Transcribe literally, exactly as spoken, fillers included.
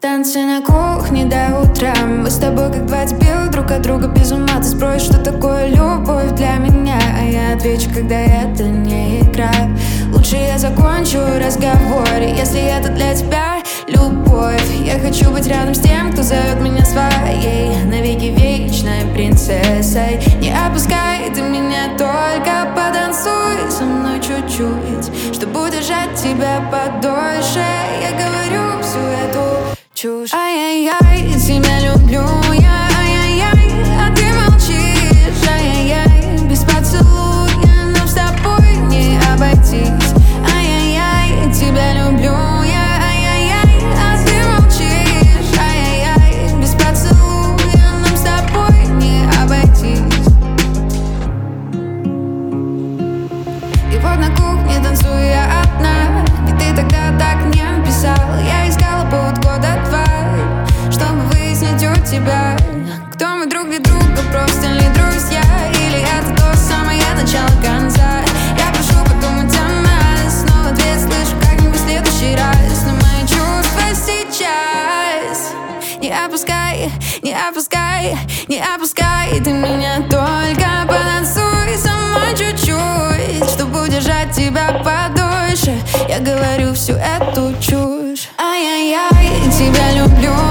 Танцы на кухне до утра. Мы с тобой как два дебила, друг от друга без ума. Ты спросишь, что такое любовь для меня, а я отвечу, когда это не игра. Лучше я закончу разговор, если это для тебя любовь. Я хочу быть рядом с тем, кто зовет меня своей, навеки вечной принцессой. Не опускай ты меня, только потанцуй со мной чуть-чуть, чтобы удержать тебя подольше. Я говорю всю эту чушь. Ай-яй-яй, тебя люблю я, ай-яй-яй, а ты молчишь. Ай-яй-яй, без поцелуя нам с тобой не обойтись. Ай-яй-яй, тебя люблю я, ай-яй-яй, а ты молчишь. Ай-яй-яй, без поцелуя нам с тобой не обойтись. И вот на кухне танцую я одна, ведь ты тогда так не писал. Я искала повод года два, чтобы выяснить у тебя, кто мы друг для друга, просто ли друзья, или это то самое начало конца. Я прошу подумать о нас, снова ответ слышу как-нибудь в следующий раз. Но мои чувства сейчас не опускай, не опускай, не опускай ты меня, только потанцуй со мной чуть-чуть, чтобы удержать тебя подольше. Я говорю всю эту чушь. Ай-яй-яй, тебя люблю